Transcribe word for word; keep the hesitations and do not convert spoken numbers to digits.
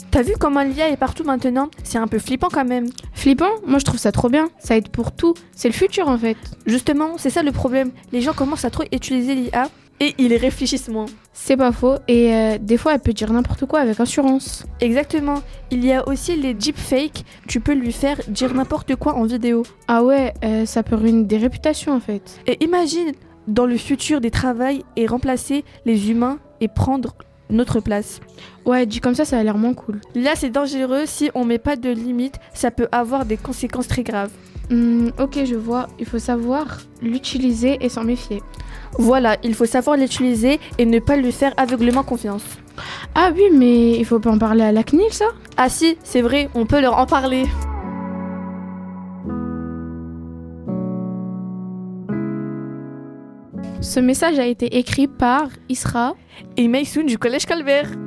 T'as vu comment l'I A est partout maintenant? C'est un peu flippant quand même. Flippant? Moi je trouve ça trop bien. Ça aide pour tout. C'est le futur en fait. Justement, c'est ça le problème. Les gens commencent à trop utiliser l'I A et ils réfléchissent moins. C'est pas faux. Et euh, des fois elle peut dire n'importe quoi avec assurance. Exactement. Il y a aussi les deepfakes. Tu peux lui faire dire n'importe quoi en vidéo. Ah ouais, euh, ça peut ruiner des réputations en fait. Et imagine, dans le futur des travails et remplacer les humains et prendre notre place. Ouais, dit comme ça, ça a l'air moins cool. Là, c'est dangereux. Si on met pas de limite, ça peut avoir des conséquences très graves. Hum, ok, je vois. Il faut savoir l'utiliser et s'en méfier. Voilà, il faut savoir l'utiliser et ne pas lui faire aveuglément confiance. Ah oui, mais il faut pas en parler à la C N I L, ça? Ah si, c'est vrai, on peut leur en parler. Ce message a été écrit par Isra Et Maysoun du Collège Calvaire.